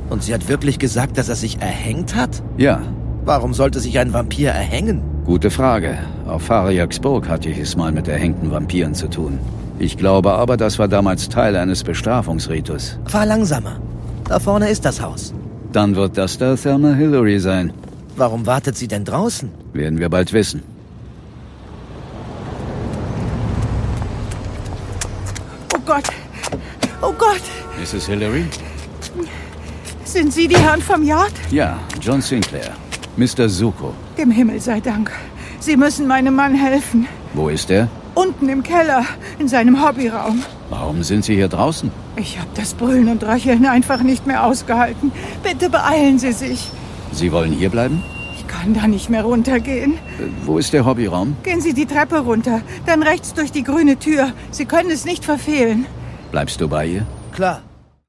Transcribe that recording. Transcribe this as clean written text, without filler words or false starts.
Und sie hat wirklich gesagt, dass er sich erhängt hat? Ja. Warum sollte sich ein Vampir erhängen? Gute Frage. Auf Fariaksburg hatte ich es mal mit erhängten Vampiren zu tun. Ich glaube aber, das war damals Teil eines Bestrafungsritus. Fahr langsamer. Da vorne ist das Haus. Dann wird das da Thelma Hillary sein. Warum wartet sie denn draußen? Werden wir bald wissen. Oh Gott! Oh Gott! Mrs. Hillary? Sind Sie die Herren vom Yard? Ja, John Sinclair. Mr. Zuko. Dem Himmel sei Dank. Sie müssen meinem Mann helfen. Wo ist er? Unten im Keller, in seinem Hobbyraum. Warum sind Sie hier draußen? Ich habe das Brüllen und Röcheln einfach nicht mehr ausgehalten. Bitte beeilen Sie sich. Sie wollen hier bleiben? Ich kann da nicht mehr runtergehen. Wo ist der Hobbyraum? Gehen Sie die Treppe runter, dann rechts durch die grüne Tür. Sie können es nicht verfehlen. Bleibst du bei ihr? Klar.